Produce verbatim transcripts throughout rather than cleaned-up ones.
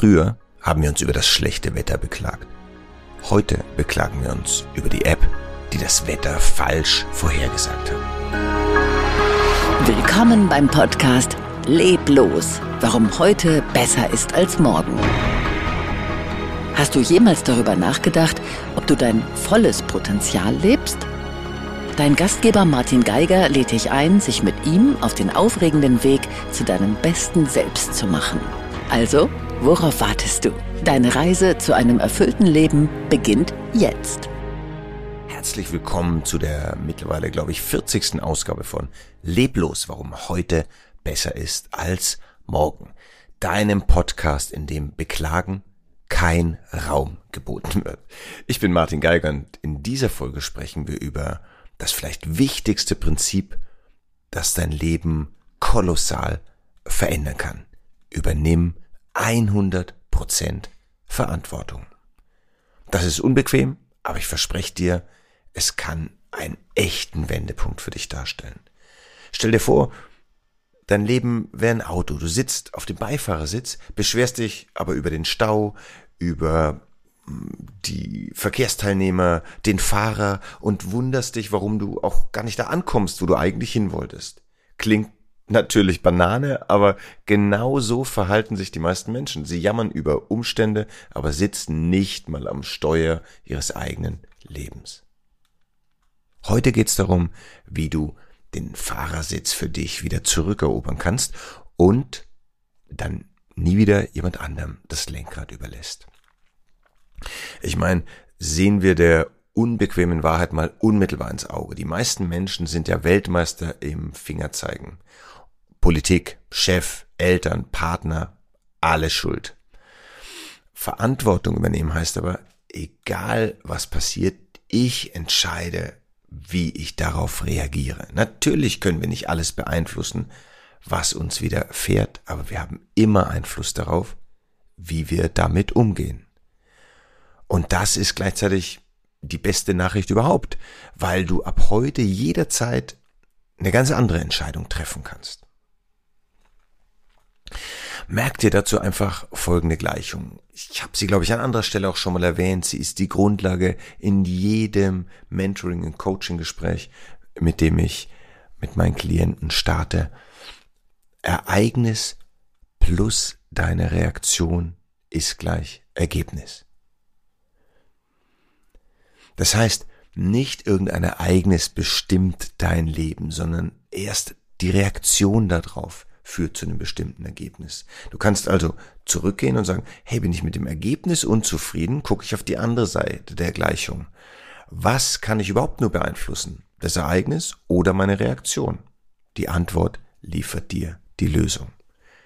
Früher haben wir uns über das schlechte Wetter beklagt. Heute beklagen wir uns über die App, die das Wetter falsch vorhergesagt hat. Willkommen beim Podcast Leb los, warum heute besser ist als morgen. Hast du jemals darüber nachgedacht, ob du dein volles Potenzial lebst? Dein Gastgeber Martin Geiger lädt dich ein, sich mit ihm auf den aufregenden Weg zu deinem besten Selbst zu machen. Also, worauf wartest du? Deine Reise zu einem erfüllten Leben beginnt jetzt. Herzlich willkommen zu der mittlerweile, glaube ich, vierzigsten Ausgabe von Leb los, warum heute besser ist als morgen. Deinem Podcast, in dem Beklagen kein Raum geboten wird. Ich bin Martin Geiger und in dieser Folge sprechen wir über das vielleicht wichtigste Prinzip, das dein Leben kolossal verändern kann. Übernimm hundert Prozent Verantwortung. Das ist unbequem, aber ich verspreche dir, es kann einen echten Wendepunkt für dich darstellen. Stell dir vor, dein Leben wäre ein Auto. Du sitzt auf dem Beifahrersitz, beschwerst dich aber über den Stau, über die Verkehrsteilnehmer, den Fahrer und wunderst dich, warum du auch gar nicht da ankommst, wo du eigentlich hin wolltest. Klingt natürlich Banane, aber genau so verhalten sich die meisten Menschen. Sie jammern über Umstände, aber sitzen nicht mal am Steuer ihres eigenen Lebens. Heute geht es darum, wie du den Fahrersitz für dich wieder zurückerobern kannst und dann nie wieder jemand anderem das Lenkrad überlässt. Ich meine, sehen wir der unbequemen Wahrheit mal unmittelbar ins Auge. Die meisten Menschen sind ja Weltmeister im Fingerzeigen. Politik, Chef, Eltern, Partner, alle schuld. Verantwortung übernehmen heißt aber, egal was passiert, ich entscheide, wie ich darauf reagiere. Natürlich können wir nicht alles beeinflussen, was uns widerfährt, aber wir haben immer Einfluss darauf, wie wir damit umgehen. Und das ist gleichzeitig die beste Nachricht überhaupt, weil du ab heute jederzeit eine ganz andere Entscheidung treffen kannst. Merk dir dazu einfach folgende Gleichung. Ich habe sie, glaube ich, an anderer Stelle auch schon mal erwähnt. Sie ist die Grundlage in jedem Mentoring- und Coaching-Gespräch, mit dem ich mit meinen Klienten starte. Ereignis plus deine Reaktion ist gleich Ergebnis. Das heißt, nicht irgendein Ereignis bestimmt dein Leben, sondern erst die Reaktion darauf führt zu einem bestimmten Ergebnis. Du kannst also zurückgehen und sagen, hey, bin ich mit dem Ergebnis unzufrieden, gucke ich auf die andere Seite der Gleichung. Was kann ich überhaupt nur beeinflussen? Das Ereignis oder meine Reaktion? Die Antwort liefert dir die Lösung.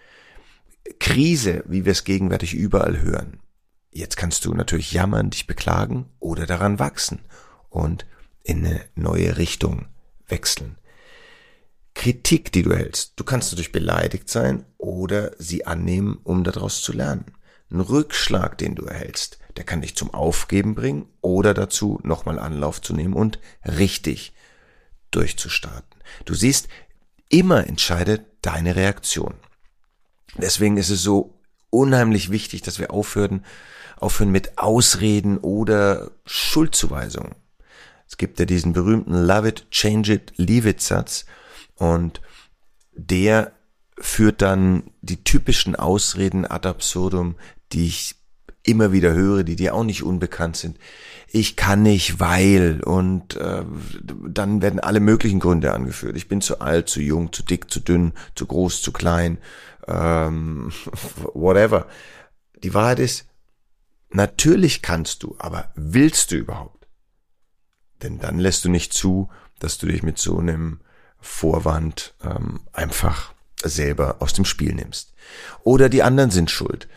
Krise, wie wir es gegenwärtig überall hören. Jetzt kannst du natürlich jammern, dich beklagen oder daran wachsen und in eine neue Richtung wechseln. Kritik, die du hältst, du kannst natürlich beleidigt sein oder sie annehmen, um daraus zu lernen. Ein Rückschlag, den du erhältst, der kann dich zum Aufgeben bringen oder dazu, nochmal Anlauf zu nehmen und richtig durchzustarten. Du siehst, immer entscheidet deine Reaktion. Deswegen ist es so unheimlich wichtig, dass wir aufhören, aufhören mit Ausreden oder Schuldzuweisungen. Es gibt ja diesen berühmten Love it, change it, leave it Satz. Und der führt dann die typischen Ausreden ad absurdum, die ich immer wieder höre, die dir auch nicht unbekannt sind. Ich kann nicht, weil und äh, dann werden alle möglichen Gründe angeführt. Ich bin zu alt, zu jung, zu dick, zu dünn, zu groß, zu klein, ähm, whatever. Die Wahrheit ist, natürlich kannst du, aber willst du überhaupt? Denn dann lässt du nicht zu, dass du dich mit so einem Vorwand ähm, einfach selber aus dem Spiel nimmst. Oder die anderen sind schuld.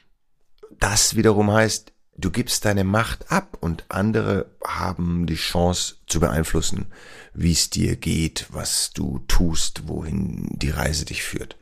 Das wiederum heißt, du gibst deine Macht ab und andere haben die Chance zu beeinflussen, wie es dir geht, was du tust, wohin die Reise dich führt.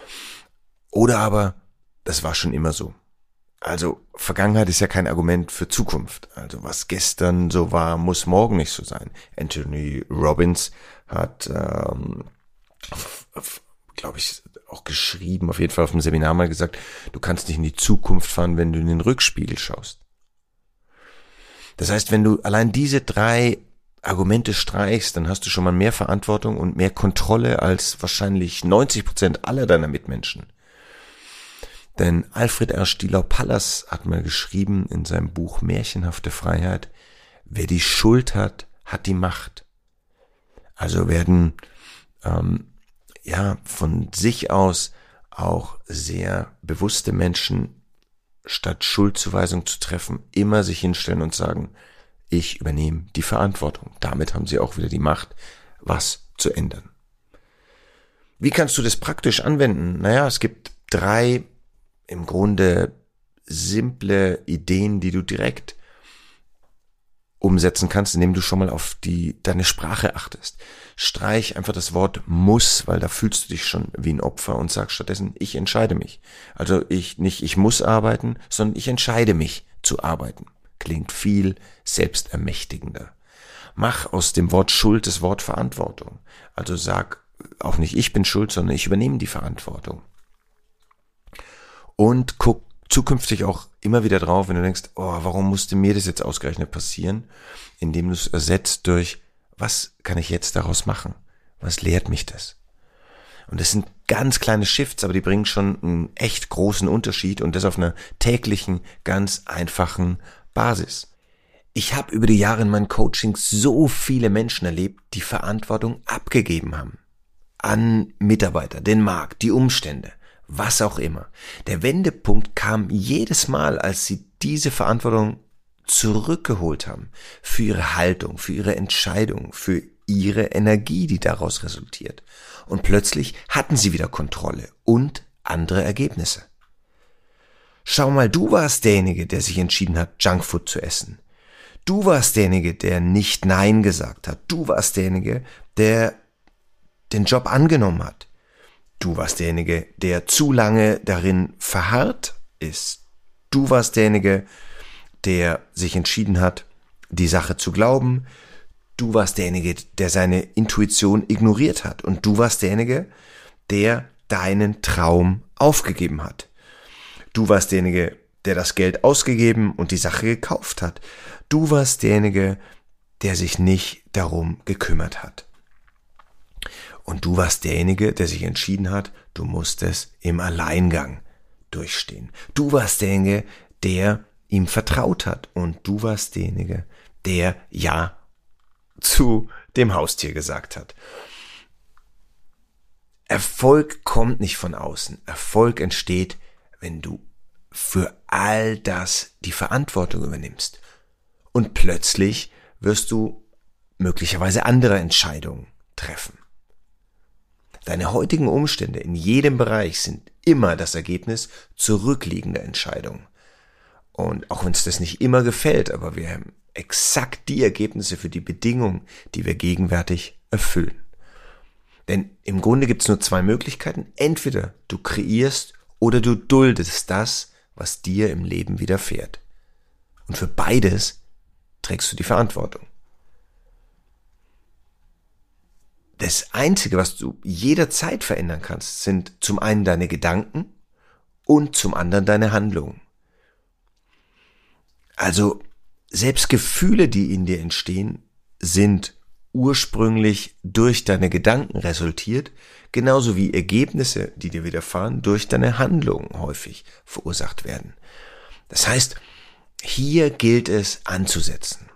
Oder aber, das war schon immer so. Also Vergangenheit ist ja kein Argument für Zukunft. Also was gestern so war, muss morgen nicht so sein. Anthony Robbins hat ähm, glaube ich, auch geschrieben, auf jeden Fall auf dem Seminar mal gesagt, du kannst nicht in die Zukunft fahren, wenn du in den Rückspiegel schaust. Das heißt, wenn du allein diese drei Argumente streichst, dann hast du schon mal mehr Verantwortung und mehr Kontrolle als wahrscheinlich neunzig Prozent aller deiner Mitmenschen. Denn Alfred R. Stielau-Pallas hat mal geschrieben in seinem Buch Märchenhafte Freiheit, wer die Schuld hat, hat die Macht. Also werden ähm, ja von sich aus auch sehr bewusste Menschen, statt Schuldzuweisung zu treffen, immer sich hinstellen und sagen, ich übernehme die Verantwortung. Damit haben sie auch wieder die Macht, was zu ändern. Wie kannst du das praktisch anwenden? Naja, es gibt drei im Grunde simple Ideen, die du direkt umsetzen kannst, indem du schon mal auf die deine Sprache achtest. Streich einfach das Wort muss, weil da fühlst du dich schon wie ein Opfer und sag stattdessen, ich entscheide mich. Also ich nicht, ich muss arbeiten, sondern ich entscheide mich zu arbeiten. Klingt viel selbstermächtigender. Mach aus dem Wort Schuld das Wort Verantwortung. Also sag auch nicht, ich bin schuld, sondern ich übernehme die Verantwortung. Und guck zukünftig auch immer wieder drauf, wenn du denkst, oh, warum musste mir das jetzt ausgerechnet passieren, indem du es ersetzt durch, was kann ich jetzt daraus machen? Was lehrt mich das? Und das sind ganz kleine Shifts, aber die bringen schon einen echt großen Unterschied und das auf einer täglichen, ganz einfachen Basis. Ich habe über die Jahre in meinen Coachings so viele Menschen erlebt, die Verantwortung abgegeben haben. An Mitarbeiter, den Markt, die Umstände. Was auch immer. Der Wendepunkt kam jedes Mal, als sie diese Verantwortung zurückgeholt haben. Für ihre Haltung, für ihre Entscheidung, für ihre Energie, die daraus resultiert. Und plötzlich hatten sie wieder Kontrolle und andere Ergebnisse. Schau mal, du warst derjenige, der sich entschieden hat, Junkfood zu essen. Du warst derjenige, der nicht Nein gesagt hat. Du warst derjenige, der den Job angenommen hat. Du warst derjenige, der zu lange darin verharrt ist. Du warst derjenige, der sich entschieden hat, die Sache zu glauben. Du warst derjenige, der seine Intuition ignoriert hat. Und du warst derjenige, der deinen Traum aufgegeben hat. Du warst derjenige, der das Geld ausgegeben und die Sache gekauft hat. Du warst derjenige, der sich nicht darum gekümmert hat. Und du warst derjenige, der sich entschieden hat, du musst es im Alleingang durchstehen. Du warst derjenige, der ihm vertraut hat. Und du warst derjenige, der Ja zu dem Haustier gesagt hat. Erfolg kommt nicht von außen. Erfolg entsteht, wenn du für all das die Verantwortung übernimmst. Und plötzlich wirst du möglicherweise andere Entscheidungen treffen. Deine heutigen Umstände in jedem Bereich sind immer das Ergebnis zurückliegender Entscheidungen. Und auch wenn es das nicht immer gefällt, aber wir haben exakt die Ergebnisse für die Bedingungen, die wir gegenwärtig erfüllen. Denn im Grunde gibt es nur zwei Möglichkeiten. Entweder du kreierst oder du duldest das, was dir im Leben widerfährt. Und für beides trägst du die Verantwortung. Das Einzige, was du jederzeit verändern kannst, sind zum einen deine Gedanken und zum anderen deine Handlungen. Also selbst Gefühle, die in dir entstehen, sind ursprünglich durch deine Gedanken resultiert, genauso wie Ergebnisse, die dir widerfahren, durch deine Handlungen häufig verursacht werden. Das heißt, hier gilt es anzusetzen.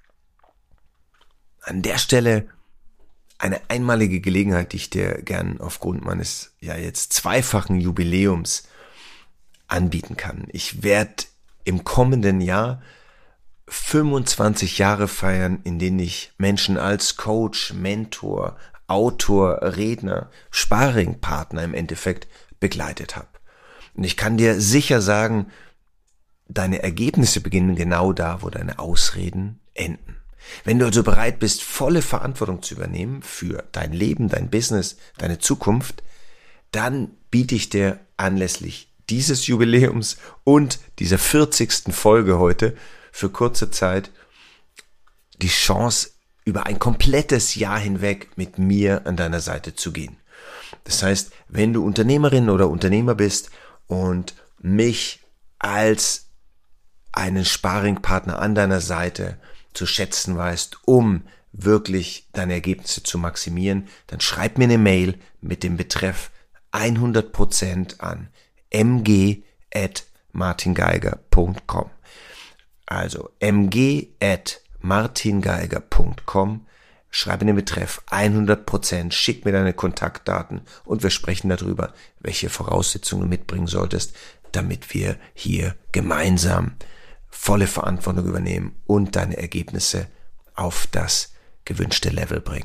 An der Stelle eine einmalige Gelegenheit, die ich dir gern aufgrund meines ja jetzt zweifachen Jubiläums anbieten kann. Ich werde im kommenden Jahr fünfundzwanzig Jahre feiern, in denen ich Menschen als Coach, Mentor, Autor, Redner, Sparringpartner im Endeffekt begleitet habe. Und ich kann dir sicher sagen, deine Ergebnisse beginnen genau da, wo deine Ausreden enden. Wenn du also bereit bist, volle Verantwortung zu übernehmen für dein Leben, dein Business, deine Zukunft, dann biete ich dir anlässlich dieses Jubiläums und dieser vierzigsten Folge heute für kurze Zeit die Chance, über ein komplettes Jahr hinweg mit mir an deiner Seite zu gehen. Das heißt, wenn du Unternehmerin oder Unternehmer bist und mich als einen Sparringpartner an deiner Seite zu schätzen weißt, um wirklich deine Ergebnisse zu maximieren, dann schreib mir eine Mail mit dem Betreff hundert Prozent an m g at martin geiger punkt com. Also m g at martin geiger punkt com. Schreibe den Betreff hundert Prozent, schick mir deine Kontaktdaten und wir sprechen darüber, welche Voraussetzungen du mitbringen solltest, damit wir hier gemeinsam volle Verantwortung übernehmen und deine Ergebnisse auf das gewünschte Level bringen.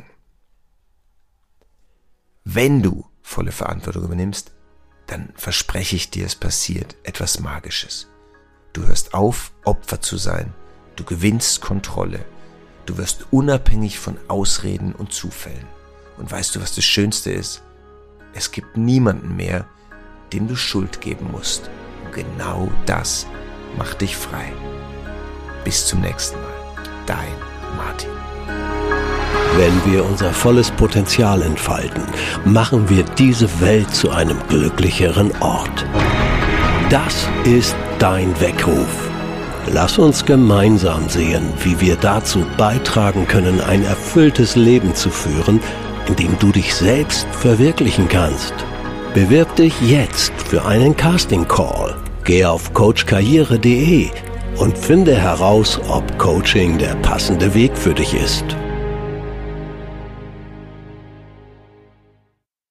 Wenn du volle Verantwortung übernimmst, dann verspreche ich dir, es passiert etwas Magisches. Du hörst auf, Opfer zu sein, du gewinnst Kontrolle, du wirst unabhängig von Ausreden und Zufällen. Und weißt du, was das Schönste ist? Es gibt niemanden mehr, dem du Schuld geben musst. Und genau das macht dich frei. Bis zum nächsten Mal. Dein Martin. Wenn wir unser volles Potenzial entfalten, machen wir diese Welt zu einem glücklicheren Ort. Das ist dein Weckruf. Lass uns gemeinsam sehen, wie wir dazu beitragen können, ein erfülltes Leben zu führen, in dem du dich selbst verwirklichen kannst. Bewirb dich jetzt für einen Casting-Call. Geh auf coach karriere punkt de und finde heraus, ob Coaching der passende Weg für dich ist.